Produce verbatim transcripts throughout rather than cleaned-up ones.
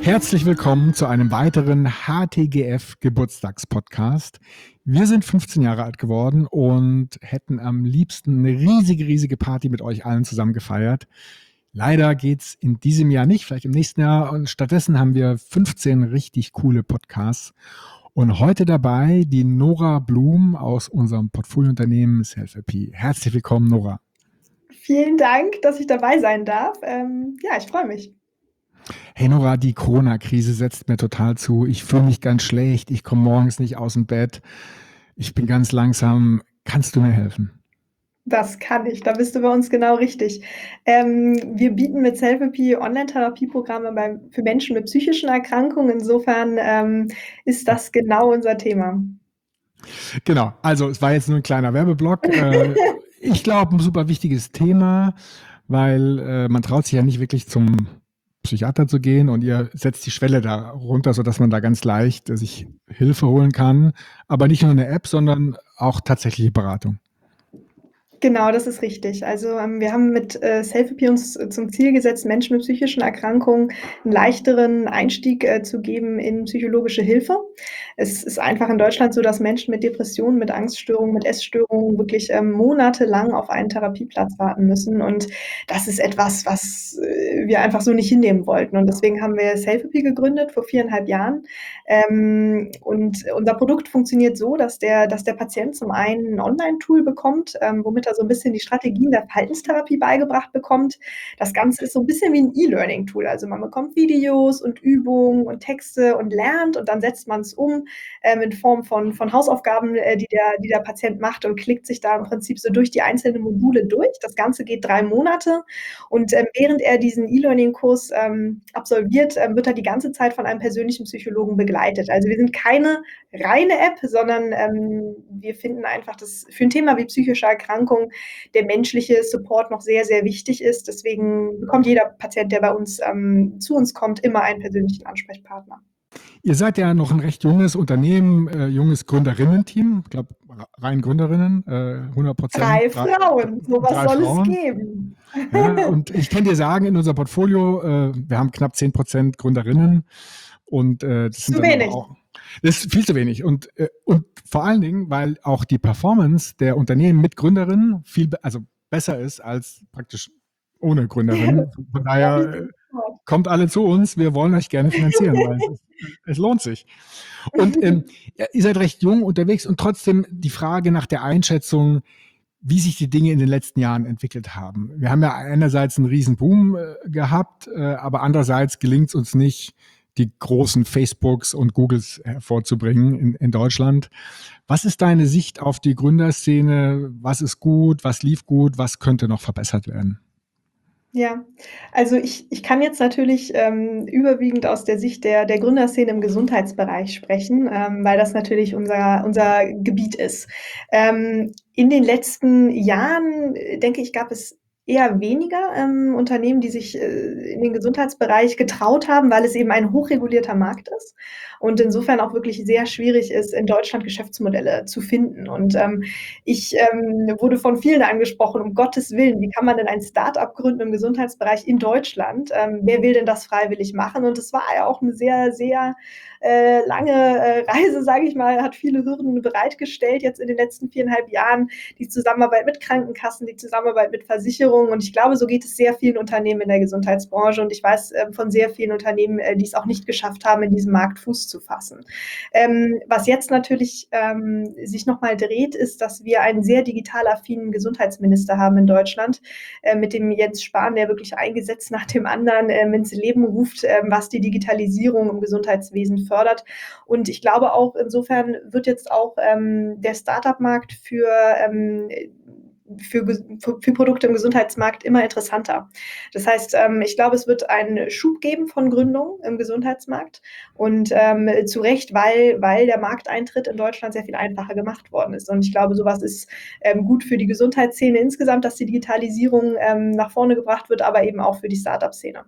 Herzlich willkommen zu einem weiteren H T G F-Geburtstagspodcast. Wir sind fünfzehn Jahre alt geworden und hätten am liebsten eine riesige, riesige Party mit euch allen zusammen gefeiert. Leider geht's in diesem Jahr nicht, vielleicht im nächsten Jahr. Und stattdessen haben wir fünfzehn richtig coole Podcasts. Und heute dabei die Nora Blum aus unserem Portfoliounternehmen Self-A P. Herzlich willkommen, Nora. Vielen Dank, dass ich dabei sein darf. Ähm, ja, ich freue mich. Hey Nora, die Corona-Krise setzt mir total zu. Ich fühle mich ganz schlecht. Ich komme morgens nicht aus dem Bett. Ich bin ganz langsam. Kannst du mir helfen? Das kann ich. Da bist du bei uns genau richtig. Ähm, wir bieten mit Self-A P Online-Therapieprogramme bei, für Menschen mit psychischen Erkrankungen. Insofern ähm, ist das genau unser Thema. Genau. Also es war jetzt nur ein kleiner Werbeblock. Äh, ich glaube, ein super wichtiges Thema, weil äh, man traut sich ja nicht wirklich zum Psychiater zu gehen und ihr setzt die Schwelle da runter, sodass man da ganz leicht äh, sich Hilfe holen kann. Aber nicht nur eine App, sondern auch tatsächliche Beratung. Genau, das ist richtig. Also ähm, wir haben mit äh, Self-A P uns äh, zum Ziel gesetzt, Menschen mit psychischen Erkrankungen einen leichteren Einstieg äh, zu geben in psychologische Hilfe. Es ist einfach in Deutschland so, dass Menschen mit Depressionen, mit Angststörungen, mit Essstörungen wirklich ähm, monatelang auf einen Therapieplatz warten müssen. Und das ist etwas, was äh, wir einfach so nicht hinnehmen wollten. Und deswegen haben wir Self-A P gegründet vor viereinhalb Jahren. Ähm, und unser Produkt funktioniert so, dass der, dass der Patient zum einen ein Online-Tool bekommt, ähm, womit er so ein bisschen die Strategien der Verhaltenstherapie beigebracht bekommt. Das Ganze ist so ein bisschen wie ein E-Learning-Tool. Also man bekommt Videos und Übungen und Texte und lernt und dann setzt man es um ähm, in Form von, von Hausaufgaben, äh, die, der, die der Patient macht und klickt sich da im Prinzip so durch die einzelnen Module durch. Das Ganze geht drei Monate und ähm, während er diesen E-Learning-Kurs ähm, absolviert, ähm, wird er die ganze Zeit von einem persönlichen Psychologen begleitet. Also wir sind keine reine App, sondern ähm, wir finden einfach, dass für ein Thema wie psychische Erkrankung der menschliche Support noch sehr, sehr wichtig ist. Deswegen bekommt jeder Patient, der bei uns ähm, zu uns kommt, immer einen persönlichen Ansprechpartner. Ihr seid ja noch ein recht junges Unternehmen, äh, junges Gründerinnen-Team. Ich glaube, rein Gründerinnen, äh, hundert Prozent. Drei Frauen, sowas drei soll Frauen. es geben. Ja, und ich kann dir sagen, in unser Portfolio, äh, wir haben knapp zehn Prozent Gründerinnen. Und äh, das sind Zu dann wenig. aber auch, das ist viel zu wenig. Und, äh, und vor allen Dingen, weil auch die Performance der Unternehmen mit Gründerinnen viel be- also besser ist als praktisch ohne Gründerinnen. Von daher äh, kommt alle zu uns, wir wollen euch gerne finanzieren, weil es, ist, es lohnt sich. Und ähm, ja, ihr seid recht jung unterwegs und trotzdem die Frage nach der Einschätzung, wie sich die Dinge in den letzten Jahren entwickelt haben. Wir haben ja einerseits einen riesen Boom äh, gehabt, äh, aber andererseits gelingt es uns nicht, die großen Facebooks und Googles hervorzubringen in, in Deutschland. Was ist deine Sicht auf die Gründerszene? Was ist gut? Was lief gut? Was könnte noch verbessert werden? Ja, also ich, ich kann jetzt natürlich ähm, überwiegend aus der Sicht der, der Gründerszene im Gesundheitsbereich sprechen, ähm, weil das natürlich unser, unser Gebiet ist. Ähm, in den letzten Jahren, äh, denke ich, gab es eher weniger ähm, Unternehmen, die sich äh, in den Gesundheitsbereich getraut haben, weil es eben ein hochregulierter Markt ist und insofern auch wirklich sehr schwierig ist, in Deutschland Geschäftsmodelle zu finden. Und ähm, ich ähm, wurde von vielen angesprochen, um Gottes Willen, wie kann man denn ein Start-up gründen im Gesundheitsbereich in Deutschland? Ähm, wer will denn das freiwillig machen? Und es war ja auch eine sehr, sehr äh, lange äh, Reise, sage ich mal, hat viele Hürden bereitgestellt jetzt in den letzten viereinhalb Jahren. Die Zusammenarbeit mit Krankenkassen, die Zusammenarbeit mit Versicherungen. Und ich glaube, so geht es sehr vielen Unternehmen in der Gesundheitsbranche. Und ich weiß äh, von sehr vielen Unternehmen, äh, die es auch nicht geschafft haben, in diesem Markt Fuß zu fassen. Ähm, was jetzt natürlich ähm, sich nochmal dreht, ist, dass wir einen sehr digital affinen Gesundheitsminister haben in Deutschland, äh, mit dem Jens Spahn, der wirklich ein Gesetz nach dem anderen ähm, ins Leben ruft, ähm, was die Digitalisierung im Gesundheitswesen fördert. Und ich glaube auch, insofern wird jetzt auch ähm, der Start-up-Markt für ähm, Für, für Produkte im Gesundheitsmarkt immer interessanter. Das heißt, ähm, ich glaube, es wird einen Schub geben von Gründungen im Gesundheitsmarkt und ähm, zu Recht, weil, weil der Markteintritt in Deutschland sehr viel einfacher gemacht worden ist. Und ich glaube, sowas ist ähm, gut für die Gesundheitsszene insgesamt, dass die Digitalisierung ähm, nach vorne gebracht wird, aber eben auch für die Start-up-Szene.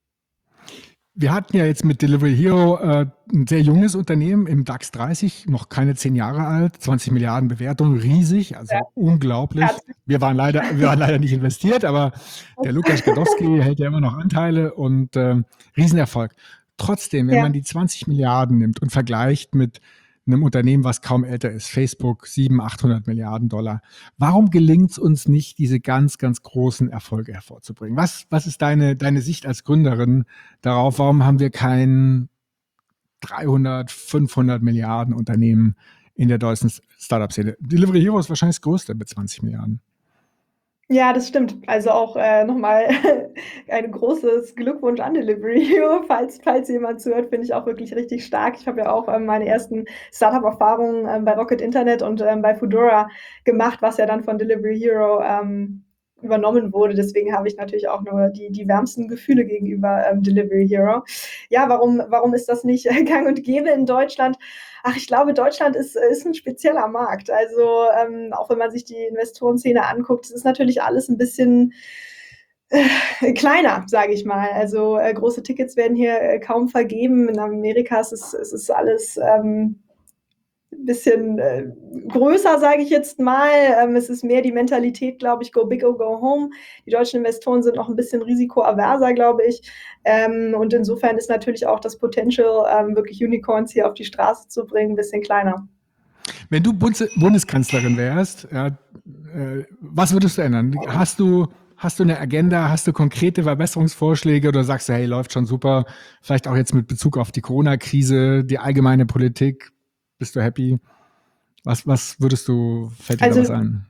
Wir hatten ja jetzt mit Delivery Hero äh, ein sehr junges Unternehmen im DAX dreißig, noch keine zehn Jahre alt, zwanzig Milliarden Bewertung, riesig, also Ja. unglaublich. Herzlich. Wir waren leider, wir waren leider nicht investiert, aber der Lukas Gadowski hält ja immer noch Anteile und äh, Riesenerfolg. trotzdem, wenn man Ja. die zwanzig Milliarden nimmt und vergleicht mit einem Unternehmen, was kaum älter ist, Facebook, siebenhundert, achthundert Milliarden Dollar. Warum gelingt es uns nicht, diese ganz, ganz großen Erfolge hervorzubringen? Was, was ist deine, deine Sicht als Gründerin darauf? Warum haben wir kein dreihundert, fünfhundert Milliarden Unternehmen in der deutschen Startup-Szene? Delivery Hero ist wahrscheinlich das größte mit zwanzig Milliarden. Ja, das stimmt. Also auch äh, nochmal ein großes Glückwunsch an Delivery Hero. Falls, falls jemand zuhört, finde ich auch wirklich richtig stark. Ich habe ja auch ähm, meine ersten Startup-Erfahrungen ähm, bei Rocket Internet und ähm, bei Foodora gemacht, was ja dann von Delivery Hero ähm, übernommen wurde. Deswegen habe ich natürlich auch nur die, die wärmsten Gefühle gegenüber ähm, Delivery Hero. Ja, warum, warum ist das nicht gang und gäbe in Deutschland? Ach, ich glaube, Deutschland ist, ist ein spezieller Markt. Also ähm, auch wenn man sich die Investorenszene anguckt, es ist natürlich alles ein bisschen äh, kleiner, sage ich mal. Also äh, große Tickets werden hier äh, kaum vergeben. In Amerika ist es, es ist alles ähm, ein bisschen äh, größer, sage ich jetzt mal. Ähm, es ist mehr die Mentalität, glaube ich, go big or go home. Die deutschen Investoren sind noch ein bisschen risikoaverser, glaube ich. Ähm, und insofern ist natürlich auch das Potential, ähm, wirklich Unicorns hier auf die Straße zu bringen, ein bisschen kleiner. Wenn du Bundes Bundeskanzlerin wärst, ja, äh, was würdest du ändern? Hast du, hast du eine Agenda, hast du konkrete Verbesserungsvorschläge oder sagst du, hey, läuft schon super, vielleicht auch jetzt mit Bezug auf die Corona-Krise, die allgemeine Politik, bist du happy? Was, was würdest du, fällt dir da Also was ein?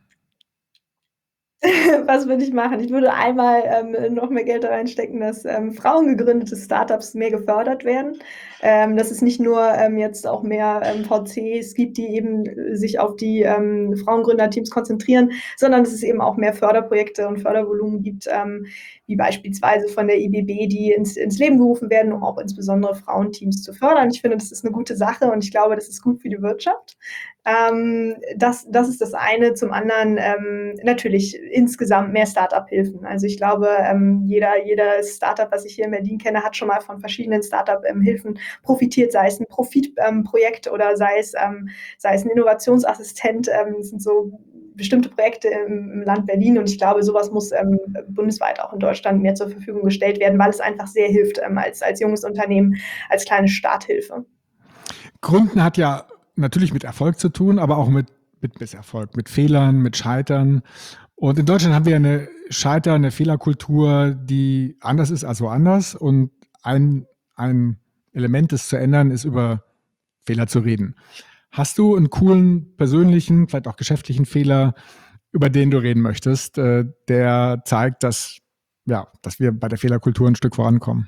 was würde ich machen? Ich würde einmal ähm, noch mehr Geld da reinstecken, dass ähm, frauengegründete Startups mehr gefördert werden. Ähm, dass es nicht nur ähm, jetzt auch mehr ähm, V Cs gibt, die eben äh, sich auf die ähm, Frauengründerteams konzentrieren, sondern dass es eben auch mehr Förderprojekte und Fördervolumen gibt, ähm, wie beispielsweise von der I B B, die ins, ins Leben gerufen werden, um auch insbesondere Frauenteams zu fördern. Ich finde, das ist eine gute Sache und ich glaube, das ist gut für die Wirtschaft. Ähm, das, das ist das eine. Zum anderen ähm, natürlich insgesamt mehr Startup-Hilfen. Also ich glaube, ähm, jeder, jeder Startup, was ich hier in Berlin kenne, hat schon mal von verschiedenen Startup-Hilfen profitiert, sei es ein Profitprojekt ähm, oder sei es, ähm, sei es ein Innovationsassistent. Ähm, das sind so bestimmte Projekte im, im Land Berlin und ich glaube, sowas muss ähm, bundesweit auch in Deutschland mehr zur Verfügung gestellt werden, weil es einfach sehr hilft ähm, als, als junges Unternehmen, als kleine Starthilfe. Gründen hat ja natürlich mit Erfolg zu tun, aber auch mit, mit Misserfolg, mit Fehlern, mit Scheitern. Und in Deutschland haben wir eine Scheiter-, eine Fehlerkultur, die anders ist als woanders. Und ein, ein Element, das zu ändern, ist über Fehler zu reden. Hast du einen coolen persönlichen, vielleicht auch geschäftlichen Fehler, über den du reden möchtest, äh, der zeigt, dass, ja, dass wir bei der Fehlerkultur ein Stück vorankommen?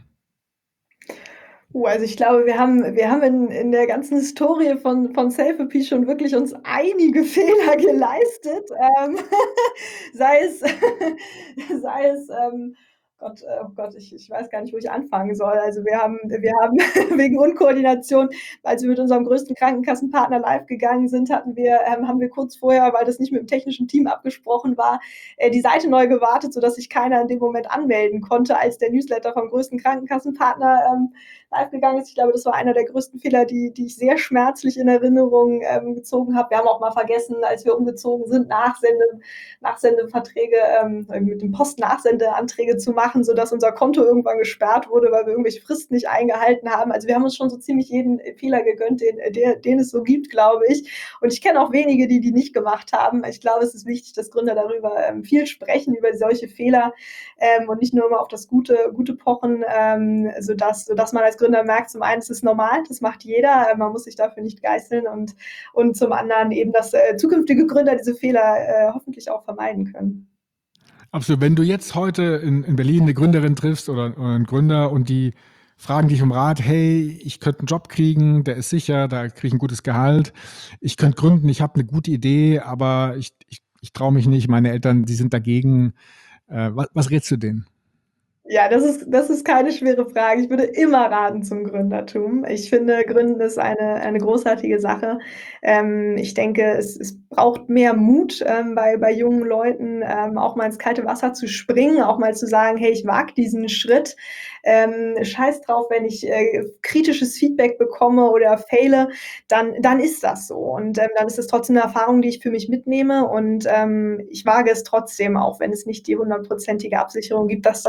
Uh, also ich glaube, wir haben, wir haben in, in der ganzen Historie von, von Selfie schon wirklich uns einige Fehler geleistet. Ähm, sei es, sei es, ähm, Gott, äh, oh Gott, ich, ich weiß gar nicht, wo ich anfangen soll. Also wir haben, wir haben wegen Unkoordination, als wir mit unserem größten Krankenkassenpartner live gegangen sind, hatten wir, ähm, haben wir kurz vorher, weil das nicht mit dem technischen Team abgesprochen war, äh, die Seite neu gewartet, sodass sich keiner in dem Moment anmelden konnte, als der Newsletter vom größten Krankenkassenpartner ähm, live gegangen ist. Ich glaube, das war einer der größten Fehler, die, die ich sehr schmerzlich in Erinnerung ähm, gezogen habe. Wir haben auch mal vergessen, als wir umgezogen sind, Nachsende, Nachsendeverträge ähm, mit dem Post-Nachsendeanträge zu machen, sodass unser Konto irgendwann gesperrt wurde, weil wir irgendwelche Fristen nicht eingehalten haben. Also wir haben uns schon so ziemlich jeden Fehler gegönnt, den, den, den es so gibt, glaube ich. Und ich kenne auch wenige, die die nicht gemacht haben. Ich glaube, es ist wichtig, dass Gründer darüber ähm, viel sprechen, über solche Fehler ähm, und nicht nur immer auf das Gute, Gute pochen, ähm, sodass, sodass man als Gründer merkt, zum einen, es ist normal, das macht jeder, man muss sich dafür nicht geißeln und, und zum anderen eben, dass äh, zukünftige Gründer diese Fehler äh, hoffentlich auch vermeiden können. Absolut. Wenn du jetzt heute in, in Berlin eine Gründerin triffst oder, oder einen Gründer und die fragen dich um Rat, hey, ich könnte einen Job kriegen, der ist sicher, da kriege ich ein gutes Gehalt, ich könnte gründen, ich habe eine gute Idee, aber ich, ich, ich traue mich nicht, meine Eltern, die sind dagegen. Äh, was, was rätst du denen? Ja, das ist, das ist keine schwere Frage. Ich würde immer raten zum Gründertum. Ich finde, Gründen ist eine, eine großartige Sache. Ähm, ich denke, es, es braucht mehr Mut ähm, bei, bei jungen Leuten, ähm, auch mal ins kalte Wasser zu springen, auch mal zu sagen, hey, ich wage diesen Schritt. Ähm, scheiß drauf, wenn ich äh, kritisches Feedback bekomme oder faile, dann, dann ist das so. Und ähm, dann ist es trotzdem eine Erfahrung, die ich für mich mitnehme. Und ähm, ich wage es trotzdem, auch wenn es nicht die hundertprozentige Absicherung gibt, dass das was wird.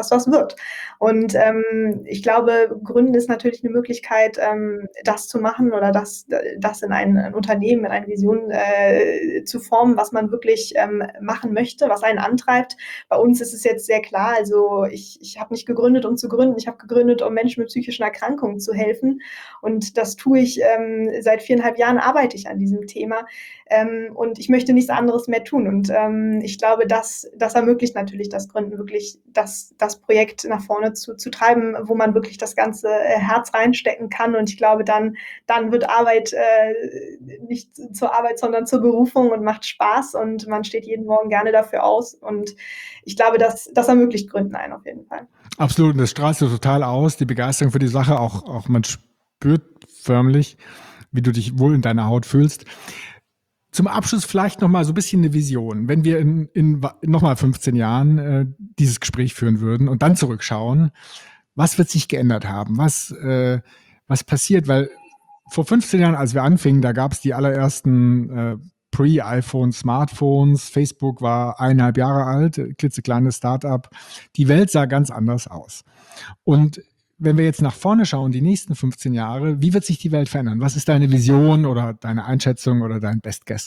wird. Und ähm, ich glaube, Gründen ist natürlich eine Möglichkeit, ähm, das zu machen oder das, das in ein, ein Unternehmen, in eine Vision äh, zu formen, was man wirklich ähm, machen möchte, was einen antreibt. Bei uns ist es jetzt sehr klar, also ich, ich habe nicht gegründet, um zu gründen, ich habe gegründet, um Menschen mit psychischen Erkrankungen zu helfen. Und das tue ich, ähm, seit viereinhalb Jahren arbeite ich an diesem Thema. Ähm, und ich möchte nichts anderes mehr tun. Und ähm, ich glaube, das, das ermöglicht natürlich das Gründen, wirklich das, das Projekt nach vorne zu, zu treiben, wo man wirklich das ganze äh, Herz reinstecken kann. Und ich glaube, dann, dann wird Arbeit äh, nicht zur Arbeit, sondern zur Berufung und macht Spaß. Und man steht jeden Morgen gerne dafür aus. Und ich glaube, das, das ermöglicht Gründen einen auf jeden Fall. Absolut, und das strahlst du total aus, die Begeisterung für die Sache, auch, auch man spürt förmlich, wie du dich wohl in deiner Haut fühlst. Zum Abschluss vielleicht nochmal so ein bisschen eine Vision. Wenn wir in, in nochmal fünfzehn Jahren äh, dieses Gespräch führen würden und dann zurückschauen, was wird sich geändert haben? Was, äh, was passiert? Weil vor fünfzehn Jahren, als wir anfingen, da gab es die allerersten äh, Pre-iPhone-Smartphones. Facebook war eineinhalb Jahre alt, klitzekleines Start-up. Die Welt sah ganz anders aus. Und wenn wir jetzt nach vorne schauen, die nächsten fünfzehn Jahre, wie wird sich die Welt verändern? Was ist deine Vision oder deine Einschätzung oder dein Best Guess?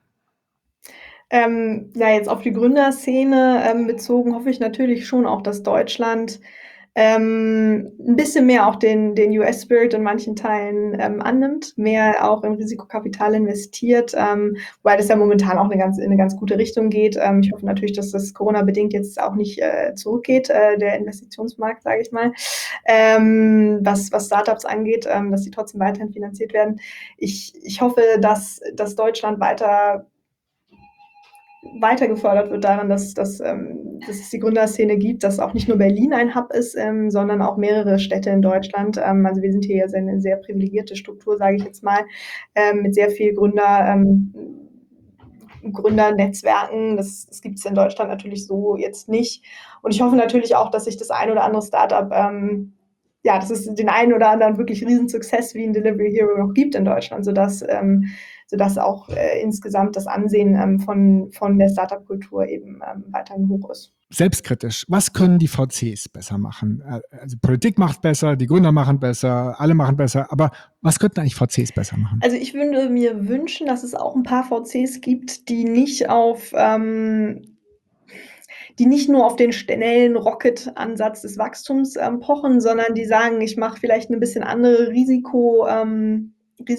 Ähm, ja, jetzt auf die Gründerszene ähm, bezogen hoffe ich natürlich schon auch, dass Deutschland ähm, ein bisschen mehr auch den, den U S-Spirit in manchen Teilen ähm, annimmt, mehr auch in Risikokapital investiert, ähm, weil das ja momentan auch eine ganz, in eine ganz gute Richtung geht. Ähm, ich hoffe natürlich, dass das Corona-bedingt jetzt auch nicht äh, zurückgeht, äh, der Investitionsmarkt, sage ich mal, ähm, was, was Startups angeht, ähm, dass die trotzdem weiterhin finanziert werden. Ich, ich hoffe, dass, dass Deutschland weiter weiter gefördert wird daran, dass, dass, ähm, dass es die Gründerszene gibt, dass auch nicht nur Berlin ein Hub ist, ähm, sondern auch mehrere Städte in Deutschland. Ähm, also wir sind hier ja eine sehr privilegierte Struktur, sage ich jetzt mal, ähm, mit sehr viel Gründer, ähm, Gründernetzwerken. Das, das gibt es in Deutschland natürlich so jetzt nicht. Und ich hoffe natürlich auch, dass sich das ein oder andere Startup, ähm, ja, dass es den einen oder anderen wirklich Riesensuccess wie ein Delivery Hero noch gibt in Deutschland, sodass ähm, sodass auch äh, insgesamt das Ansehen ähm, von, von der Startup-Kultur eben ähm, weiterhin hoch ist. Selbstkritisch, was können die V Cs besser machen? Also Politik macht besser, die Gründer machen besser, alle machen besser, aber was könnten eigentlich V Cs besser machen? Also ich würde mir wünschen, dass es auch ein paar V Cs gibt, die nicht auf ähm, die nicht nur auf den schnellen Rocket-Ansatz des Wachstums ähm, pochen, sondern die sagen, ich mache vielleicht eine bisschen andere Risiko ähm,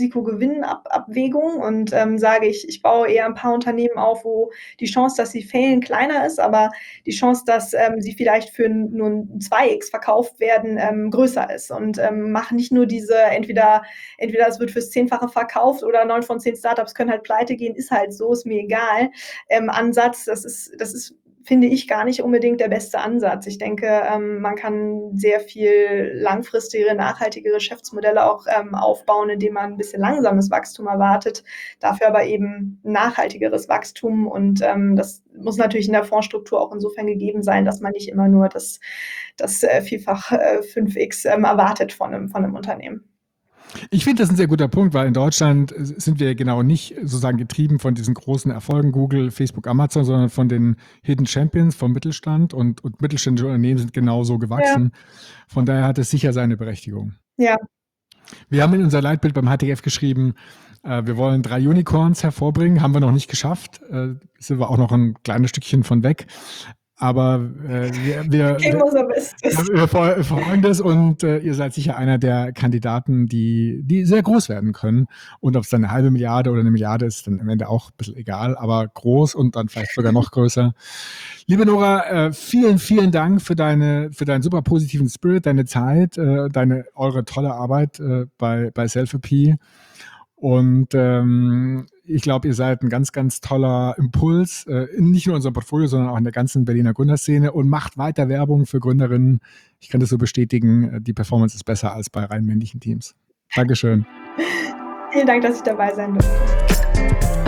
Risikogewinnabwägung und ähm, sage ich, ich baue eher ein paar Unternehmen auf, wo die Chance, dass sie failen, kleiner ist, aber die Chance, dass ähm, sie vielleicht für nur ein zwei x verkauft werden, ähm, größer ist und ähm, mache nicht nur diese, entweder, entweder es wird fürs Zehnfache verkauft oder neun von zehn Startups können halt pleite gehen, ist halt so, ist mir egal. Ähm, Ansatz, das ist, das ist finde ich gar nicht unbedingt der beste Ansatz. Ich denke, ähm, man kann sehr viel langfristigere, nachhaltige Geschäftsmodelle auch ähm, aufbauen, indem man ein bisschen langsames Wachstum erwartet, dafür aber eben nachhaltigeres Wachstum. Und ähm, das muss natürlich in der Fondsstruktur auch insofern gegeben sein, dass man nicht immer nur das, das äh, Vielfach äh, fünf x ähm, erwartet von einem, von einem Unternehmen. Ich finde das ein sehr guter Punkt, weil in Deutschland sind wir genau nicht sozusagen getrieben von diesen großen Erfolgen, Google, Facebook, Amazon, sondern von den Hidden Champions vom Mittelstand und, und mittelständische Unternehmen sind genauso gewachsen. Ja. Von daher hat es sicher seine Berechtigung. Ja. Wir haben in unser Leitbild beim H T F geschrieben, äh, wir wollen drei Unicorns hervorbringen, haben wir noch nicht geschafft, äh, sind wir auch noch ein kleines Stückchen von weg. Aber äh, wir, wir, wir, wir verfolgen das und äh, ihr seid sicher einer der Kandidaten, die, die sehr groß werden können. Und ob es dann eine halbe Milliarde oder eine Milliarde ist, dann am Ende auch ein bisschen egal, aber groß und dann vielleicht sogar noch größer. Liebe Nora, äh, vielen, vielen Dank für deine, für deinen super positiven Spirit, deine Zeit, äh, deine, eure tolle Arbeit äh, bei, bei Selfie. Und ähm, ich glaube, ihr seid ein ganz, ganz toller Impuls, äh, nicht nur in unserem Portfolio, sondern auch in der ganzen Berliner Gründerszene und macht weiter Werbung für Gründerinnen. Ich kann das so bestätigen, die Performance ist besser als bei rein männlichen Teams. Dankeschön. Vielen Dank, dass ich dabei sein durfte.